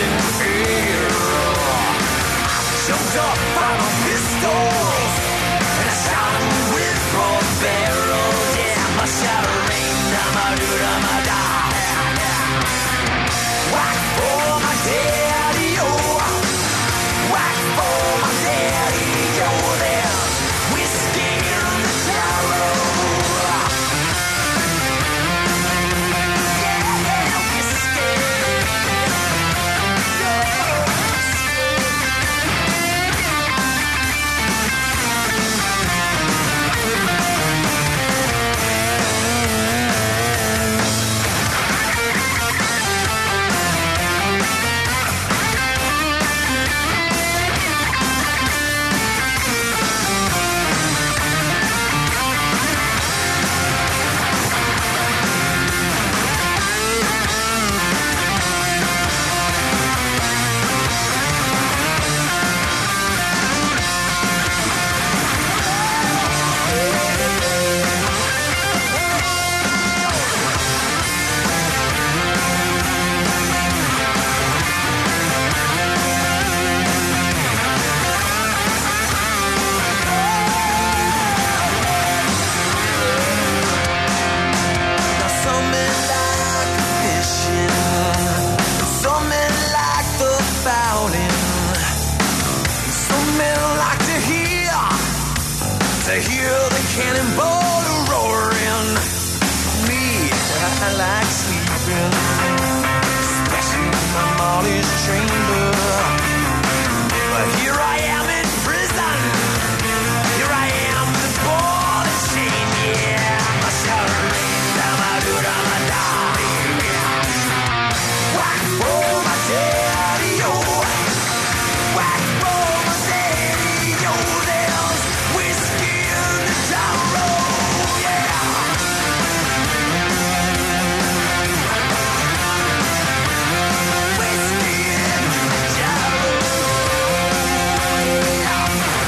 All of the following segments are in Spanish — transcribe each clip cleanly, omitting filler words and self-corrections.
in the air. Jumped up by my pistols and I shot him with both barrels. Yeah, my shot rained down my da. Whack for my daddy, oh. Whack for my daddy, oh. There's whiskey in the barrel. To hear the cannonball roaring. Me, I like sleeping, especially in my Molly's chamber. But here I am in prison. Here I am with ball and chain. Yeah, my shouting down my da. Whack for my daddy, oh. Whack for my daddy, oh. There's whiskey in the tower, yeah. Whiskey in the tower, yeah.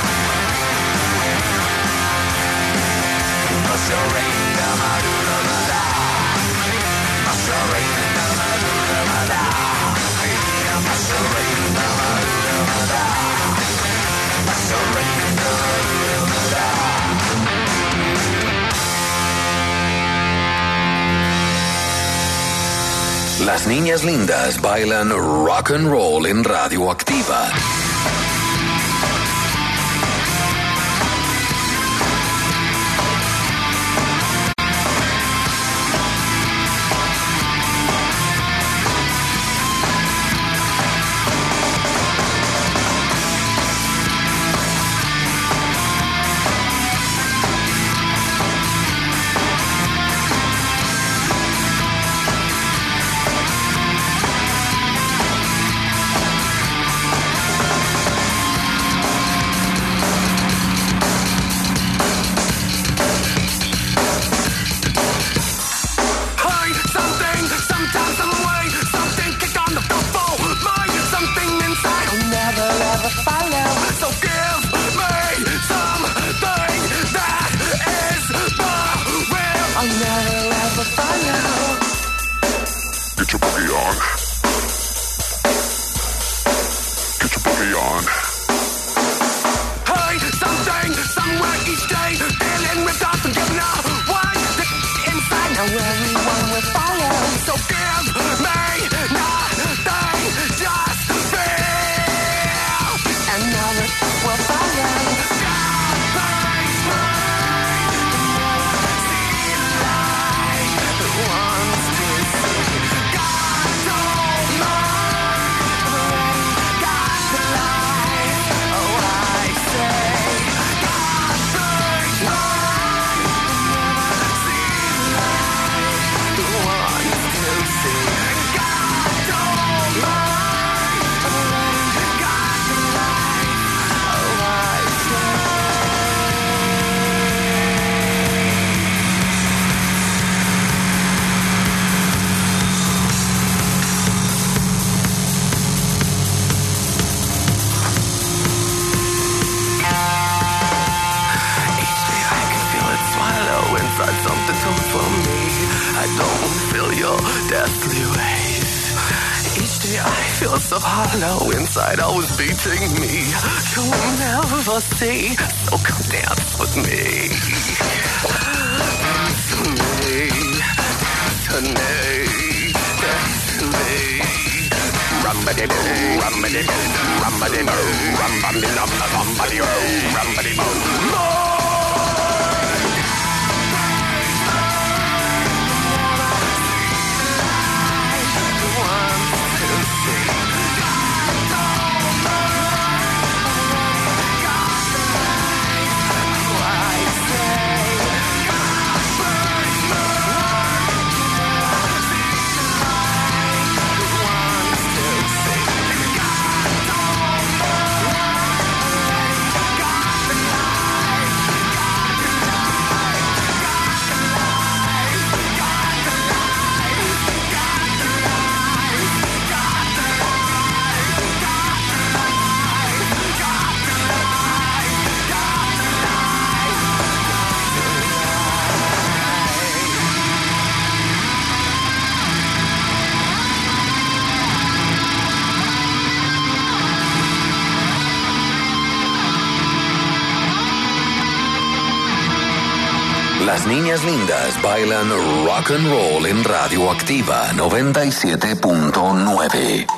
Must have rained down my da. Must have rained down my da. Yeah, must have rained down my da. Must have rained down my da. Las niñas lindas bailan rock and roll en Radioactiva. feel so hollow inside, always beating me. You'll never see, so come dance with me. Dance with me, dance with me, dance with me. Rumbity-boo, rumbity-boo, rumbity-boo, rumbity-boo, rumbity-boo. Las niñas lindas bailan rock and roll en Radioactiva 97.9.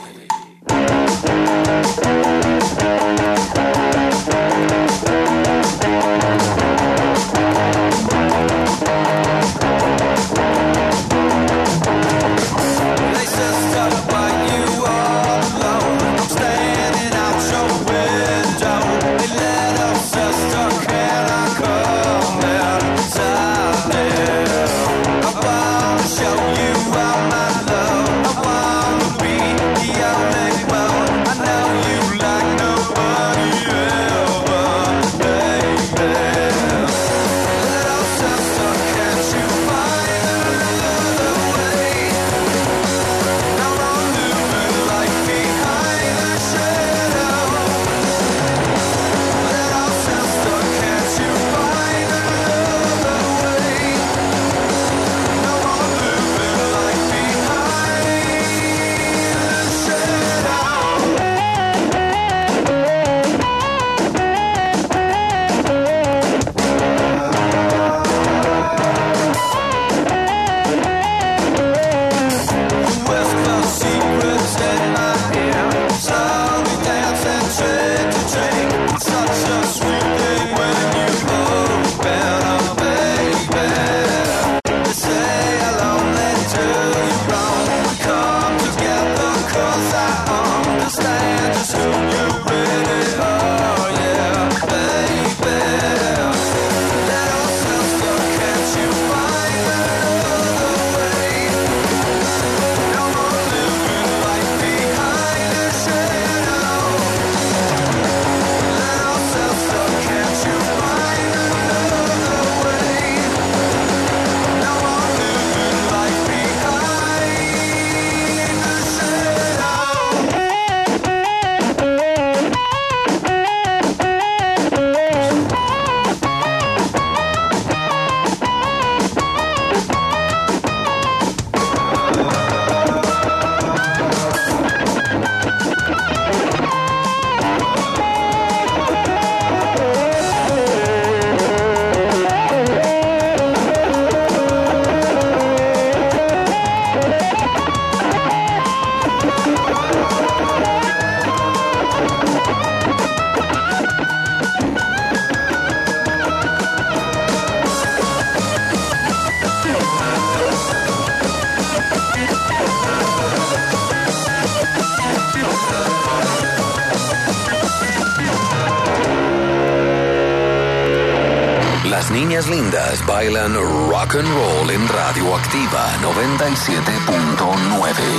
Las niñas lindas bailan rock and roll en Radioactiva 97.9.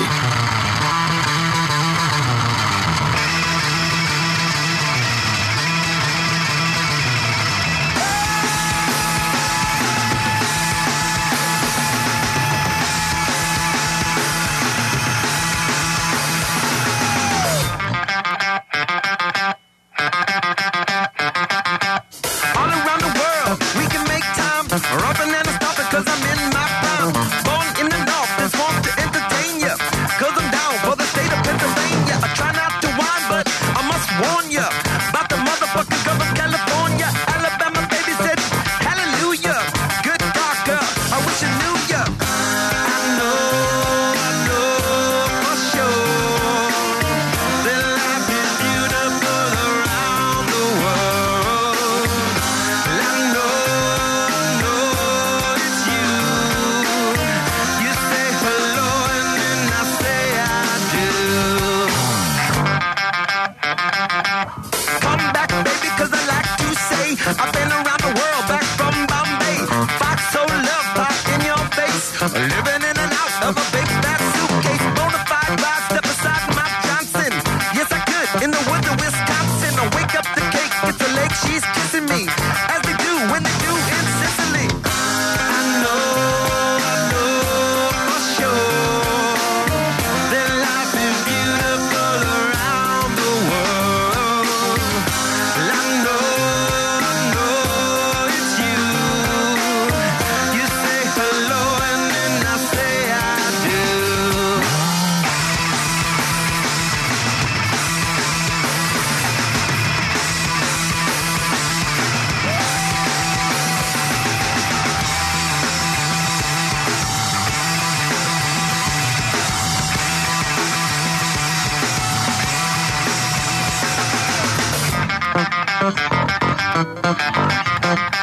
Cause I'm in my prime, born in the north, this wants to entertain ya. Cause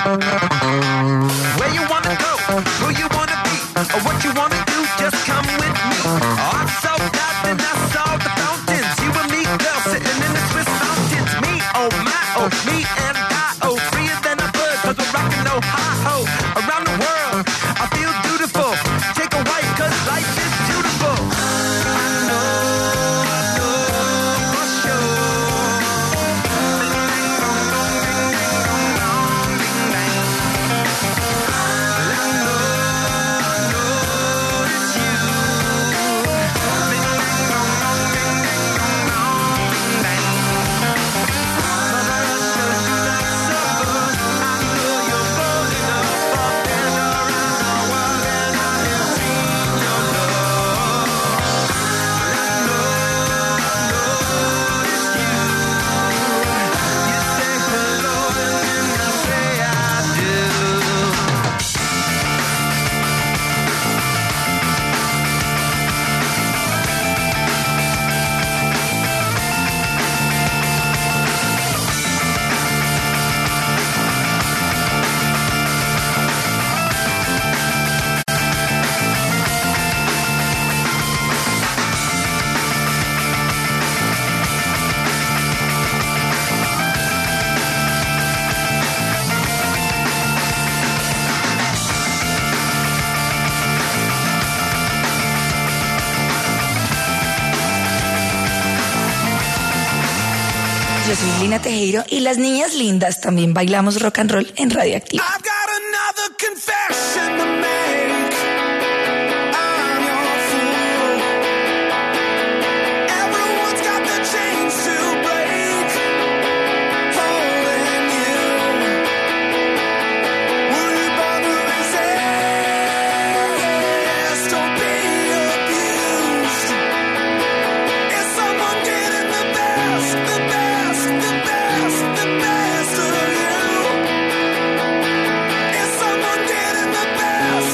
Where you wanna go, who you wanna be, or what you wanna do, just come with me. I saw nothing, I saw the fountains. You and me, girl, sitting in the Swiss mountains. Me, oh my, oh, me and I, oh, freer than a bird, cause we're rockin' Ohio. Around the world, I feel beautiful. Take a white, cause life is beautiful. I know for sure. Yo soy Lina Tejero y las niñas lindas también bailamos rock and roll en Radioactiva. I've got another confession to make. I'm your fool. Everyone's got the chains to break. Holding you. Will you bother resist? Don't be abused. Is someone getting the best, the best, the best, the best of you? Is someone getting the best?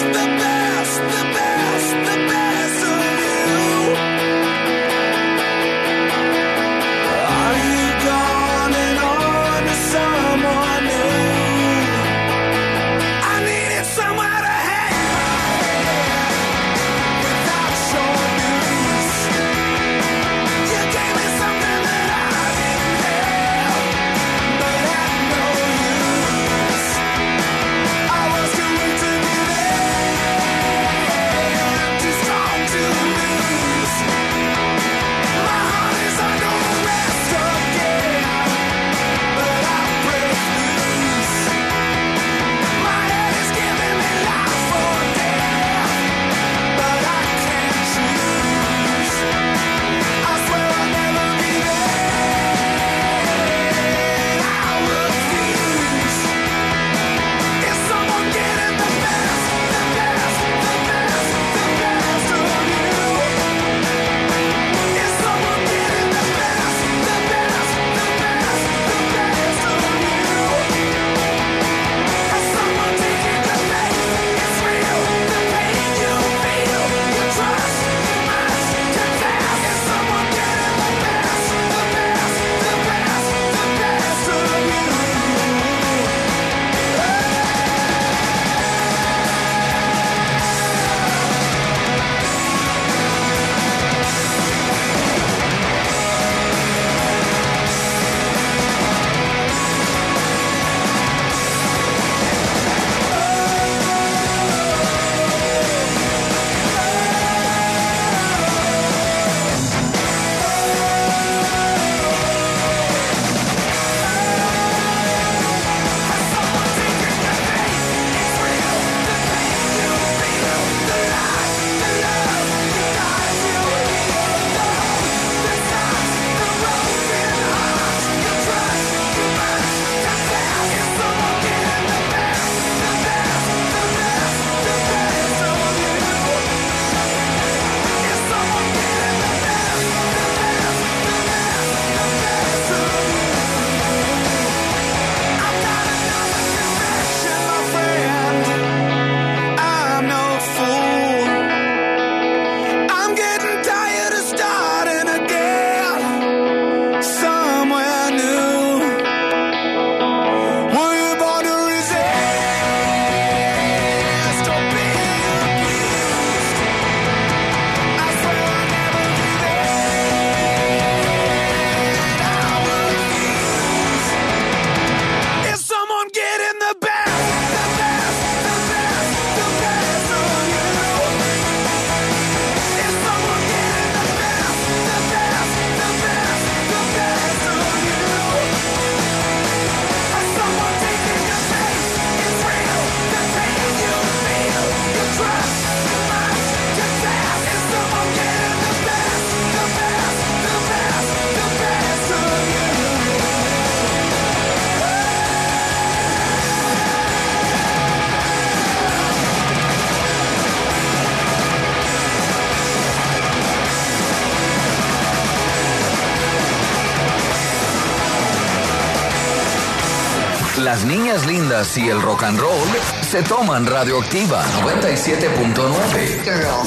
Las niñas lindas y el rock and roll se toman Radioactiva 97.9. Girl.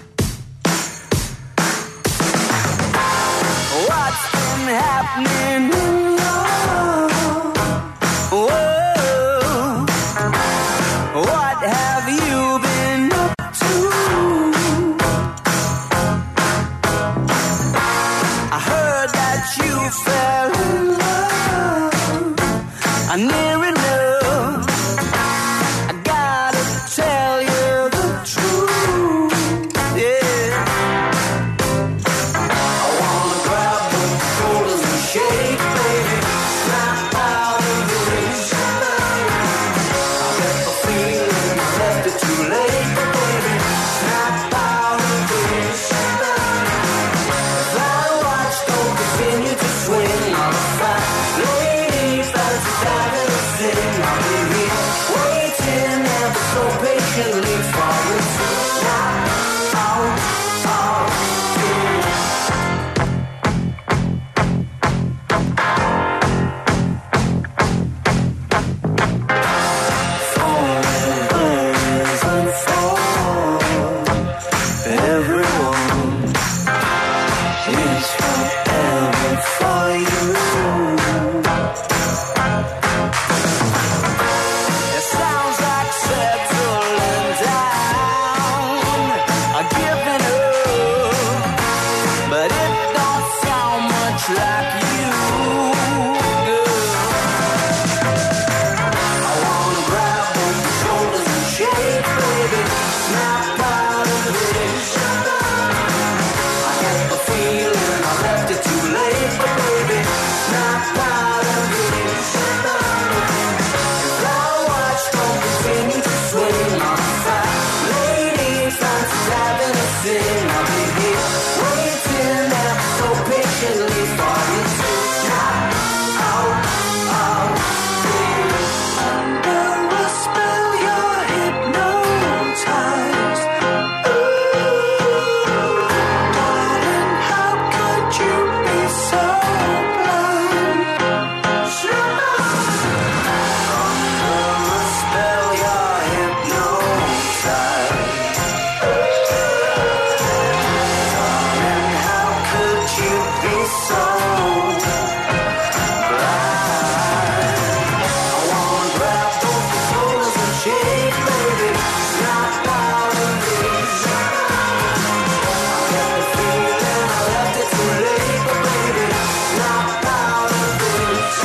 What's been happening in your world? What have you been up to? I heard that you fell in love. Near enough. I gotta tell you the truth. Yeah. I wanna grab the shoulders and shake, baby. Snap out of the reach. I get the feeling I left it too late, but baby, snap out of the reach. That watch don't continue to swing on the fat lady fancy diving and sing. I'll be here waiting ever so patiently for you to snap out of here. Rise and fall. Everyone is forever for you. It sounds like settling down, giving up, but it don't sound much like you, girl. I wanna grab both your shoulders and shake, baby, snap out of this. I get the feeling I left it too late, but baby, snap out of this. That watch don't continue to swing on the fat lady fancy having a sing. I'll be here waiting ever so patiently for you to snap out of here. Under a spell you're hypnotized. Ooh, darling, how could you be so blind? Under a spell you're hypnotized. Darling, how could you be so blind? I wanna grab both your shoulders and shake, baby, snap out of reach. I get the feeling I left it too late, but baby, snap out of reach.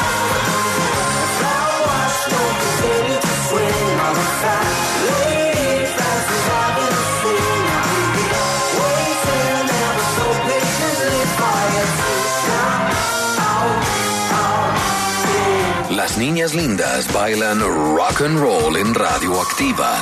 That watch don't continue to swing on the fat lady fancy having a sing. I'll be here waiting ever so patiently for you to snap out of here. Las niñas lindas bailan rock and roll en Radioactiva.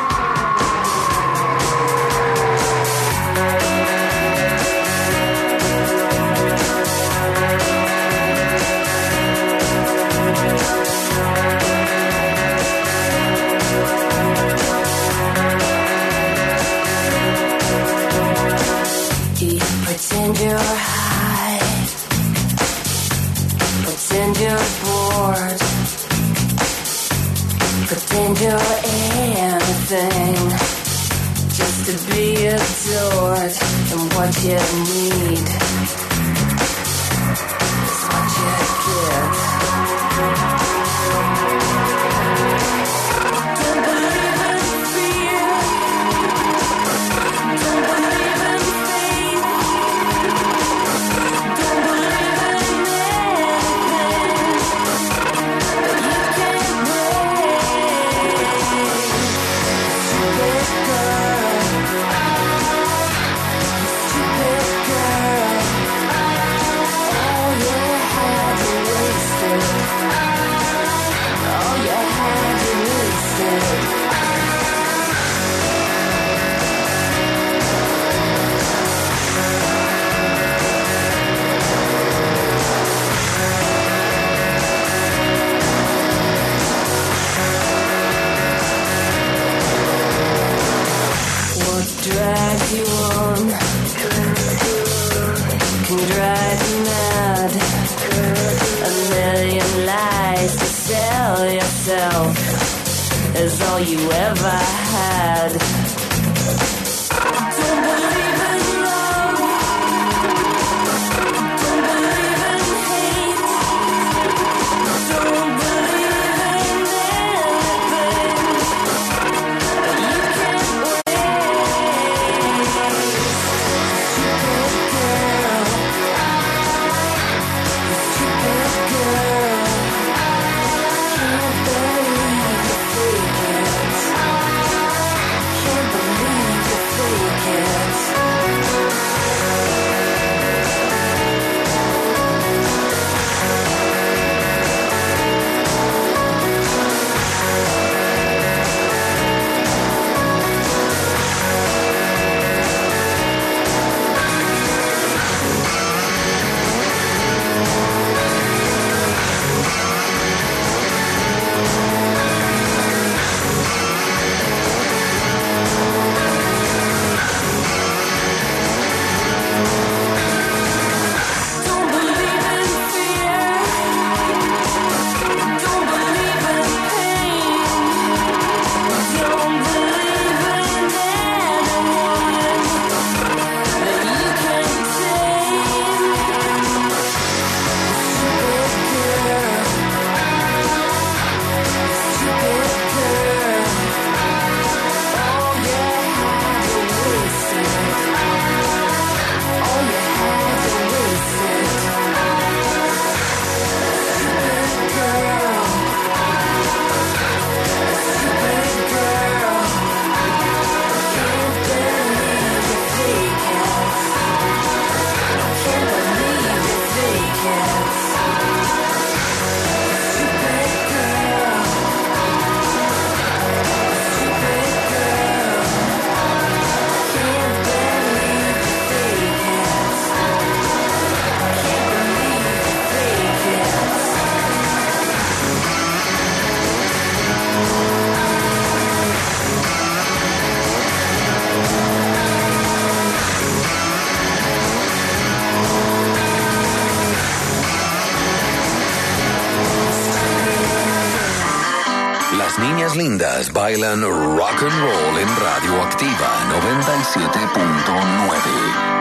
Pretend you're high, pretend you're bored, pretend you're anything, just to be adored. And what you need is what you get. Don't believe in fear, don't believe in faith, don't believe in anything that you can't break. Stupid girl, stupid girl, all you had to wasted, all you had to wasted. What drives you on can drive you mad. A million lies to sell. yourself as all you ever had. Don't believe in love. Don't believe in hate. Don't believe in anything that you can't Niñas lindas bailan rock and roll en Radioactiva 97.9.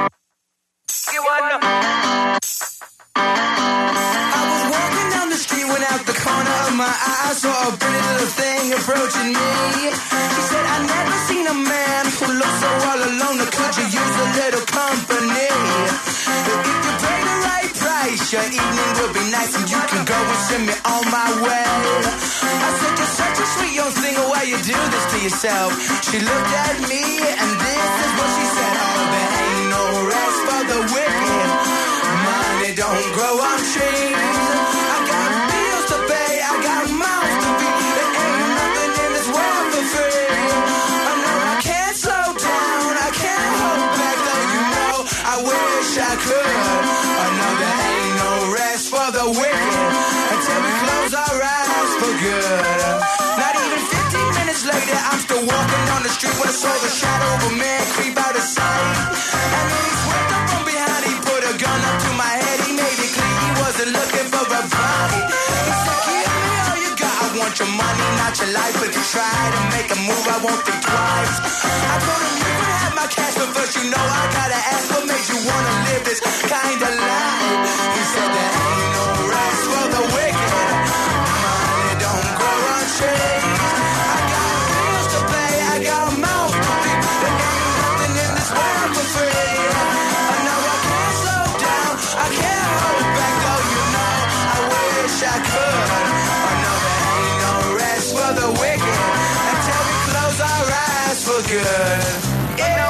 My eyes saw a pretty little thing approaching me. She said, I never seen a man who looks so all alone. Could you use a little company? If you pay the right price, your evening will be nice and you can go and send me on my way. I said, you're such a sweet young thing, why you do this to yourself? She looked at me and this is what she said. Oh, there ain't no rest for the wicked. Money don't grow on trees. I got bills to pay, I got mouths to feed. There ain't nothing in this world for free. I know I can't slow down, I can't hold back, though you know I wish I could. I know there ain't no rest for the wicked until we close our eyes for good. Not even 15 minutes later, I'm still walking down the street when I saw the shadow of a man creep out of sight. And then he swept up from behind, he put a gun up to my head, he made it clear he wasn't looking for a fight. He said, give me all you got, I want your money, not your life. But if you try to make a move, I won't think twice. I told him you can have my cash, but first you know I gotta ask, what made you wanna live this kind of life? He said there ain't no rest for the wicked. Money don't grow on trees. I got bills to pay, I got a mouth to feed. There ain't nothing in this world for free. I know I can't slow down, I can't hold back, though you know I wish I could. I know there ain't no rest for the wicked until we close our eyes for good. Yeah.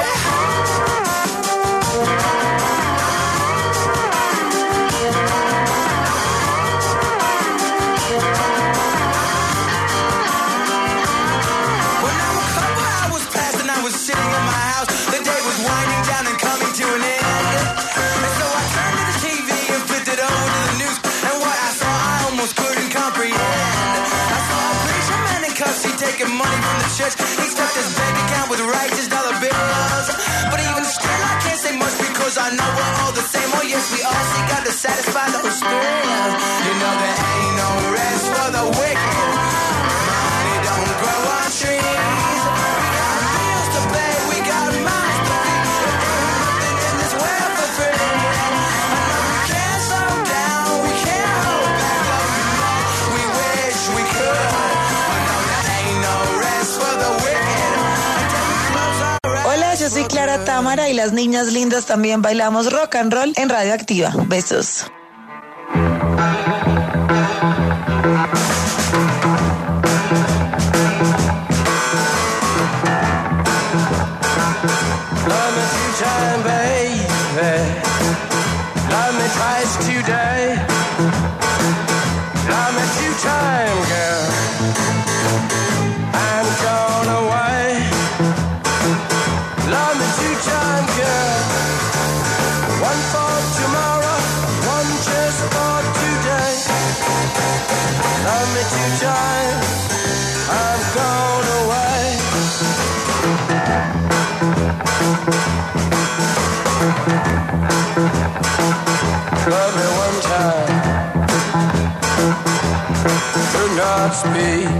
Sitting in my house, the day was winding down and coming to an end. And so I turned to the TV and flipped it over to the news. And what I saw, I almost couldn't comprehend. I saw a preacher man in cuffs, he taking money from the church. He stuffed his bank account with righteous dollar bills. But even still, I can't say much because I know we're all the same. Oh yes, we all seek God to satisfy those thrills. You know there ain't no rest for the wicked. yo soy Clara Támara y las niñas lindas también bailamos rock and roll en Radio Activa. Besos. Love me two-time, baby. Love me twice today. Love me two-time, girl. I'm gone away. Love me two-time, girl. One for tomorrow, one just for today. Love me two-time. I'm gone away. Love me one time. Do not speak.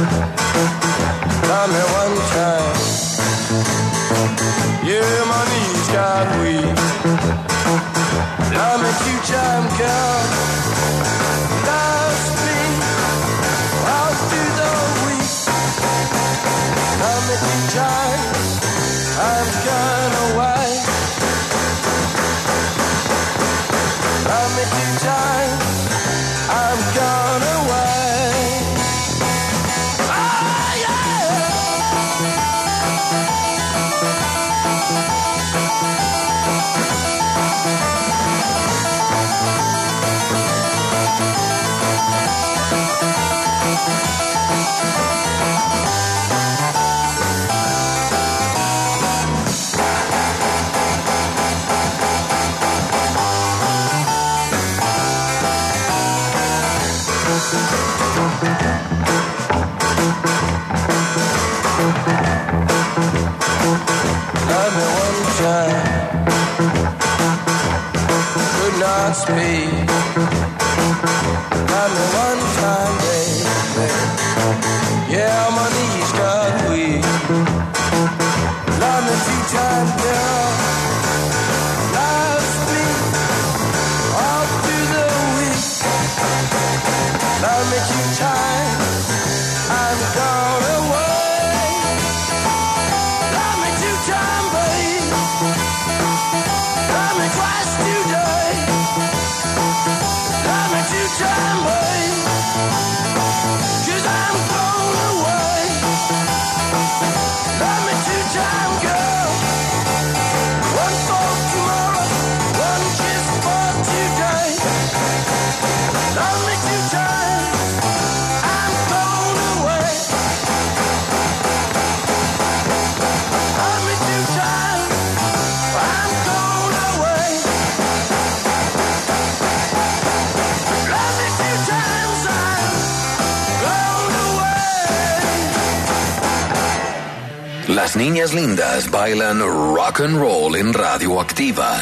Love me one time. Yeah, my knees got weak. Love me two-time, girl. Love me all through the week. Love me two-time. I'm gone away. Love me two-time. I'm gone away. Oh, yeah. Love me one time. Could not speak. Love me one time, baby. Yeah, my knees got weak. Love me two-time, girl. Love me all through the week. Love me two-time. I'm gone away. Love me two-time, babe. Love me twice today. Love me two-time, babe. 'Cause I'm gone away. Love me two-time, girl. One for tomorrow, one just for today. Love me two-time. I'm gone away. Love me two-time. I'm gone away. Love me two times. I'm gone away. Las niñas lindas bailan rock and roll en Radio Activa.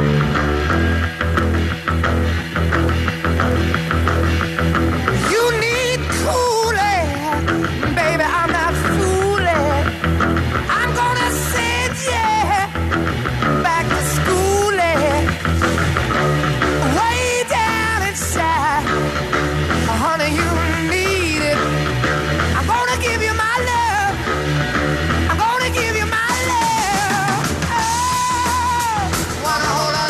You need cooling, baby. I'm not fooling. I'm gonna send you back to schooling, way down inside. Honey, you need it. I'm gonna give you my love. I'm gonna give you my love. Oh, wanna hold on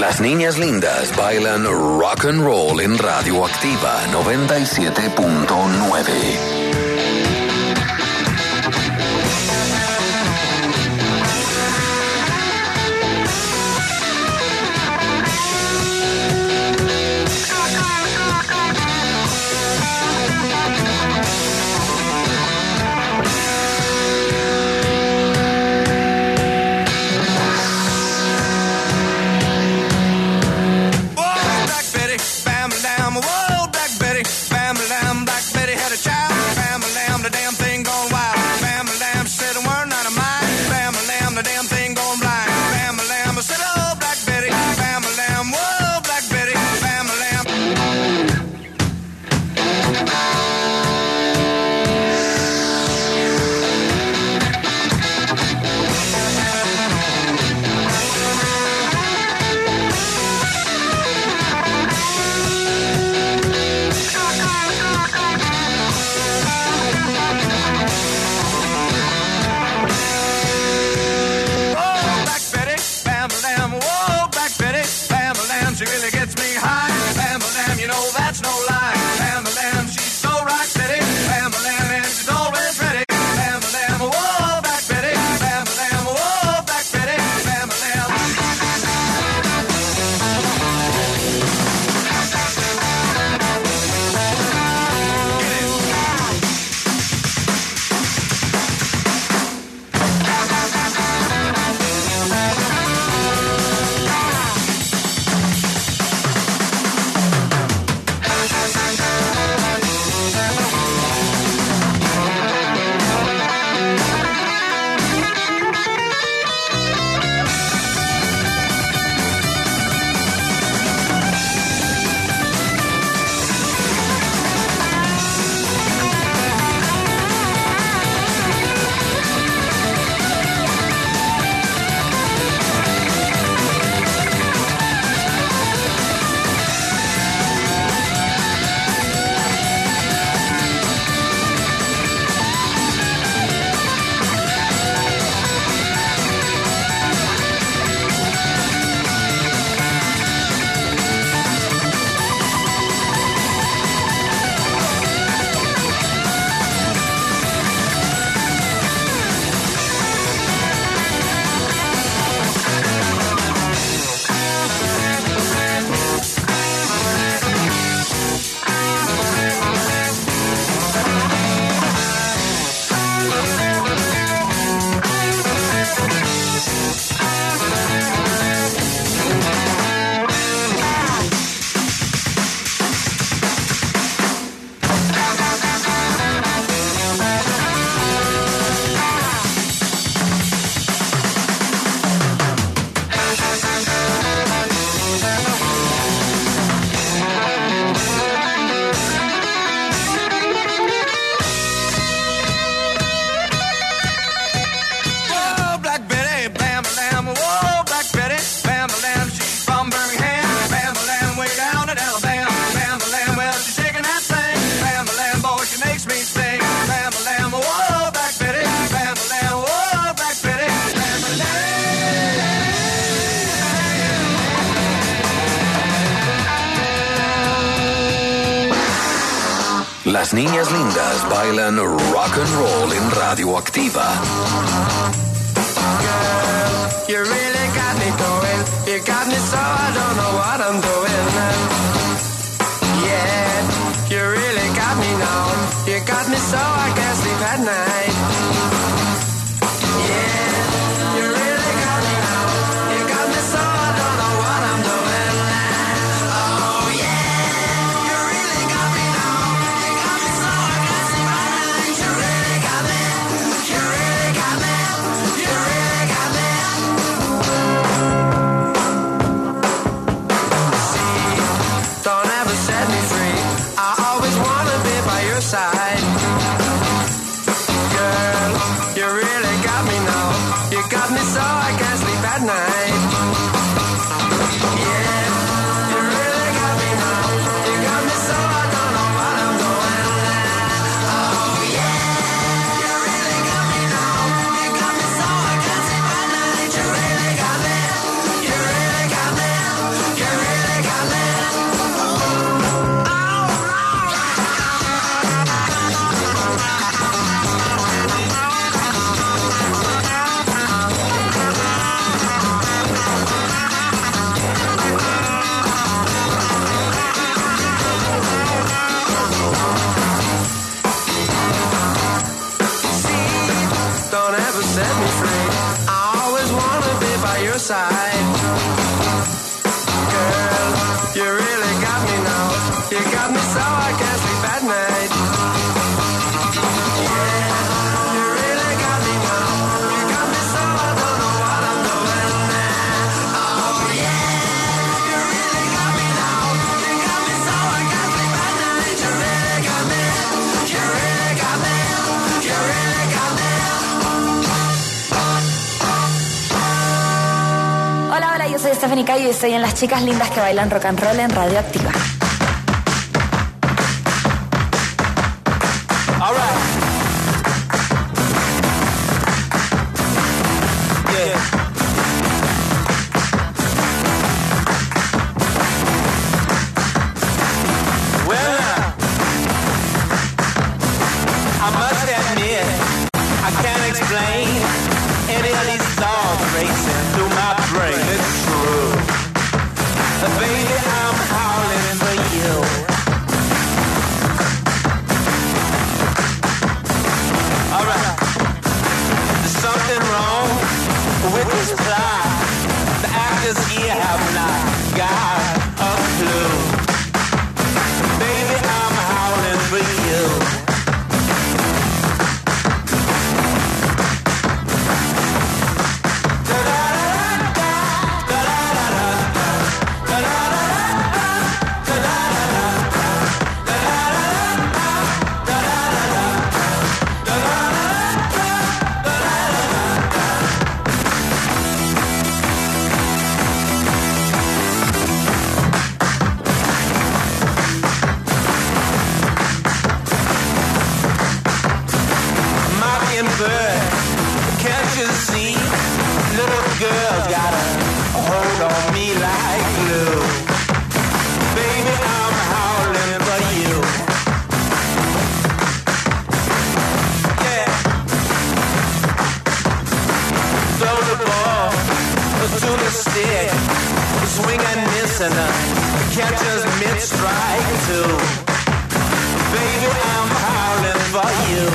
Las niñas lindas bailan rock and roll en Radioactiva 97.9. Las niñas lindas bailan rock and roll en Radioactiva. Girl, you really got me going. You got me so I don't know what I'm doing. Yeah, you really got me now. You got me so I can't sleep at night. Yeah, you really got me now. You got me so I don't know what I'm doing. Oh yeah, you really got me now. You got me so I can't sleep at night. You really got me. You really got me. You really got me. See, don't ever set me free. I always wanna be by your side. Girl, you really got me now. You got me so I can't sleep at night. Yeah, you really got me now. You got me so I don't know what I'm doing. Oh yeah, you really got me now. You got me so I can't sleep at night. You really got me. You really got me. side. Girl, you really got me now. You got me so I can't sleep at night. Yeah, you really got me now. You got me so I don't know what I'm doing now. Oh yeah, you really got me now. You got me so I can't sleep at night. You really got me. You really got me. You really got me. Hola, hola, yo soy Stephanie Cayo y estoy en Las Chicas Lindas que Bailan Rock and Roll en Radio Activa. All right. Yeah. Well, I must admit, I can't explain any of these thoughts racing through my brain. It's true. Baby, I'm howling for you. Alright. There's something wrong with this plot. The actors here have not got a clue. Baby, I'm howling for you. Can't you see? Little girl's got a hold on me like glue. Baby, I'm howling for you. Yeah. Throw the ball to the stick. Swing and miss and catch us mid-strike too. Baby, I'm howling for you.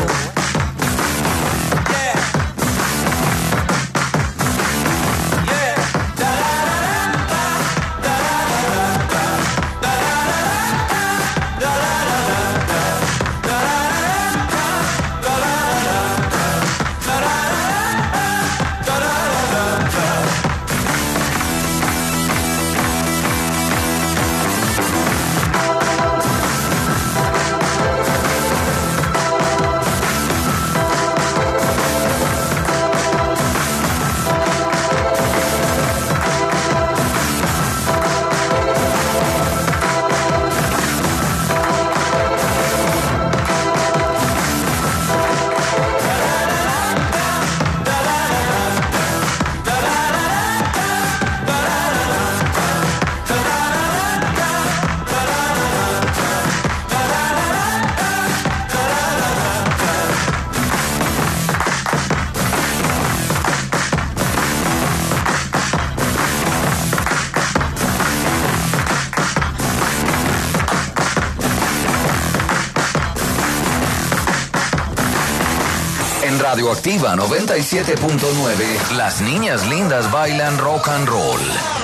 Radioactiva 97.9. Las niñas lindas bailan rock and roll.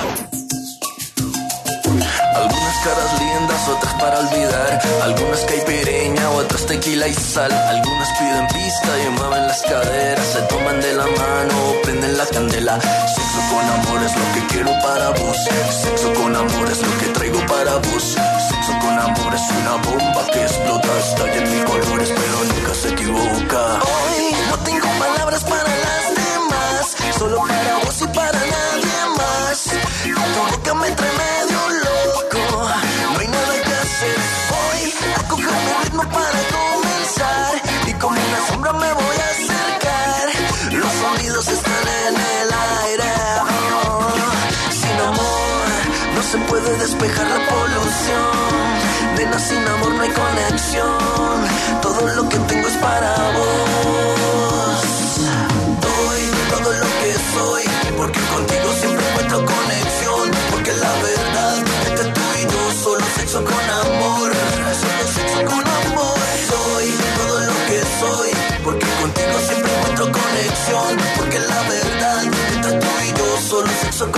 Algunas caras lindas, otras para olvidar. Algunas caipireña, otras tequila y sal. Algunas piden pista y mueven las caderas. Se toman de la mano o prenden la candela. Sexo con amor es lo que quiero para vos. Sexo con amor es lo que traigo para vos. Sexo con amor es una bomba que explota. Estalla en mil colores pero nunca se equivoca. Hoy no tengo palabras para las demás. Solo para vos y para nadie más. Tu boca me trae medio loco. No hay nada que hacer. Voy a coger mi ritmo para comenzar. Y como una sombra me voy a acercar. Los sonidos están en el aire. Sin amor no se puede despejar la polución. Nena, sin amor no hay conexión. Todo lo que tengo es para vos. Doy todo lo que soy, porque contigo siempre encuentro conexión. Porque la verdad, entre tú y yo, solo sexo con amor. Solo sexo con amor. Soy todo lo que soy, porque contigo siempre encuentro conexión. Porque la verdad, entre tú y yo, solo sexo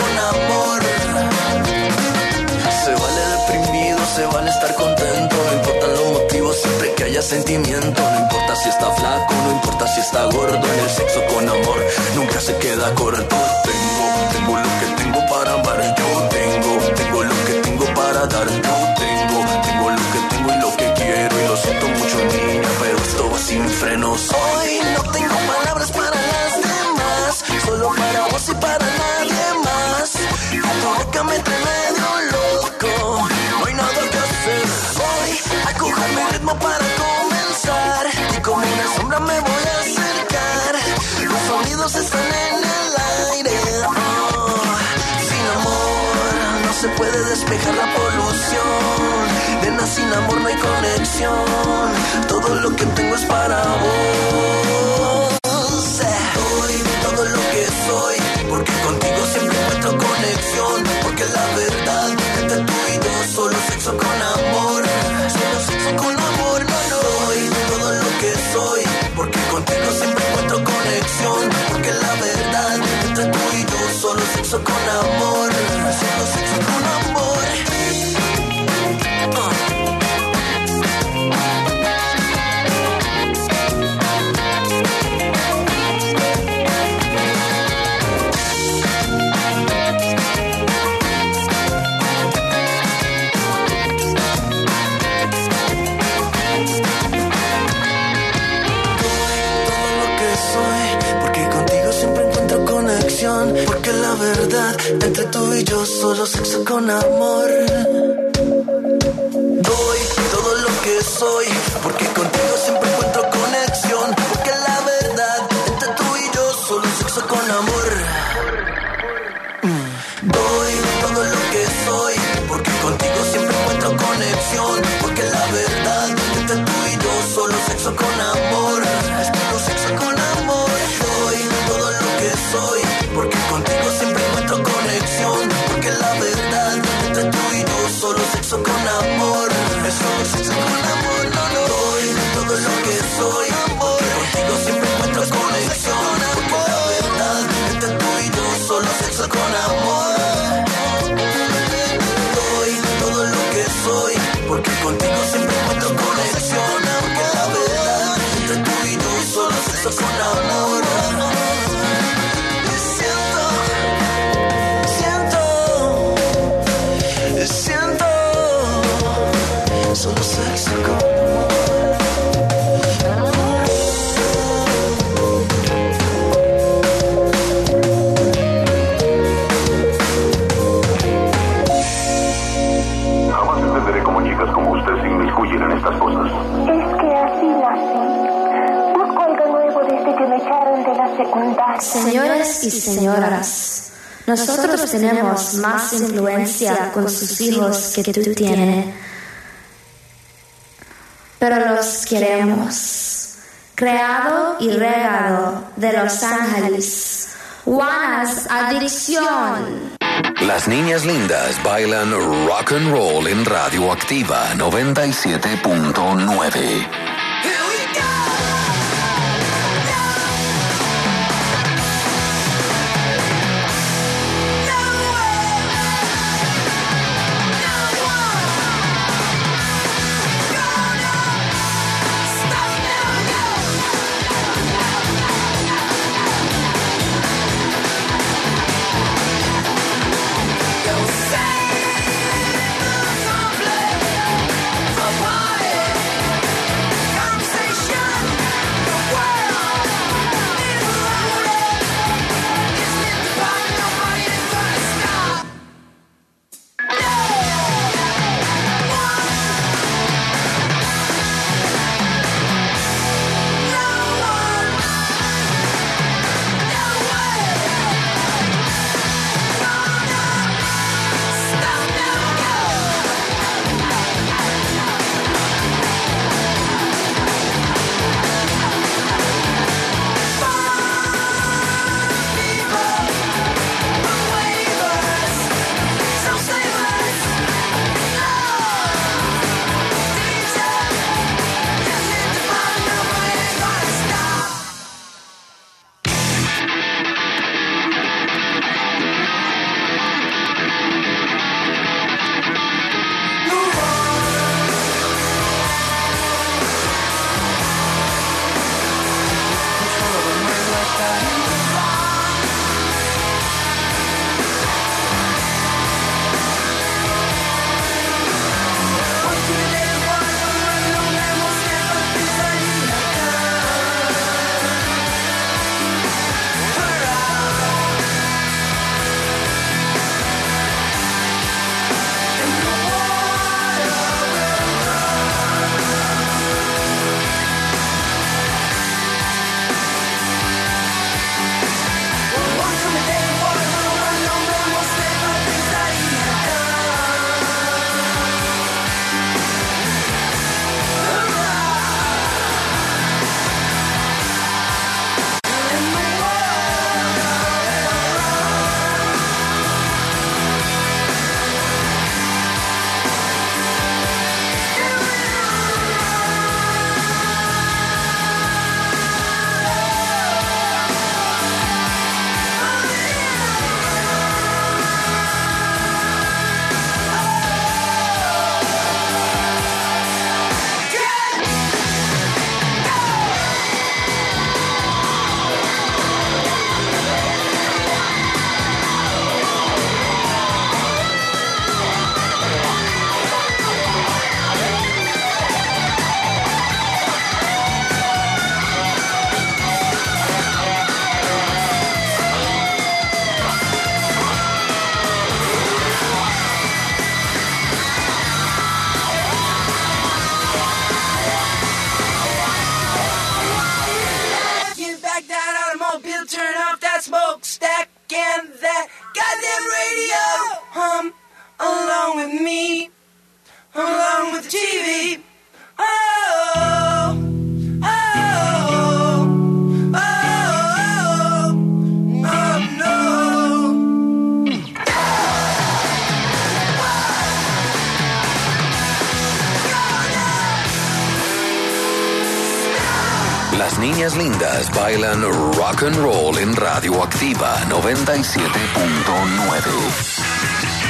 haya sentimiento. No importa si está flaco, no importa si está gordo. En el sexo con amor nunca se queda corto. Tengo lo que tengo para amar. Yo tengo lo que tengo para dar. Yo tengo lo que tengo y lo que quiero. Y lo siento mucho, niña, pero esto va sin frenos. Hoy no tengo palabras para las demás, solo para vos y para nadie más. Tu boca me trae medio loco, no hay nada que hacer. Voy a coger mi ritmo para comenzar, y como una sombra me voy a acercar. Los sonidos están en el aire. Sin amor no se puede despejar la polución. Nena, sin amor no hay conexión. Todo lo que tengo es para vos. Doy todo lo que soy, porque contigo siempre encuentro conexión. Porque la verdad, entre tú y yo, solo sexo con amor. Solo sexo con amor, no. Doy todo lo que soy, porque contigo siempre encuentro conexión. Porque la verdad, entre tú y yo, solo sexo con amor. Solo sexo con amor. Porque la verdad, entre tú y yo, solo sexo con amor. Doy todo lo que soy, porque contigo siempre encuentro conexión. Porque la verdad, entre tú y yo, solo sexo con amor. Doy todo lo que soy, porque contigo siempre encuentro conexión. Porque la verdad, entre tú y yo, solo sexo con amor. Solo sexo con amor. Doy todo lo que soy, porque contigo siempre encuentro conexión. Porque la verdad, entre tú y yo, solo sexo con amor. Es solo sexo con amor, no. Doy todo lo que soy, porque contigo siempre encuentro conexión. Porque la verdad, entre tú y yo, solo sexo con amor. Doy todo lo que soy, porque contigo siempre encuentro conexión. Porque la verdad, entre tú y yo, solo sexo con amor. Siento solo sexo con Jamás entenderé cómo chicas como usted se inmiscuyen en estas cosas. Es que así nací. Busco algo nuevo desde que me echaron de la secundaria. Señores y señoras, nosotros tenemos más influencia con sus hijos que tú tienes, pero los queremos. Creado y regado de Los Ángeles, Juana's Adicción. Las niñas lindas bailan rock and roll en Radioactiva 97.9. Say like that automobile, turn off that smokestack and that goddamn radio. Hum along with me, along with the TV. Oh, oh, oh, oh, no. Las niñas lindas bailan rock and roll en Radioactiva 97.9.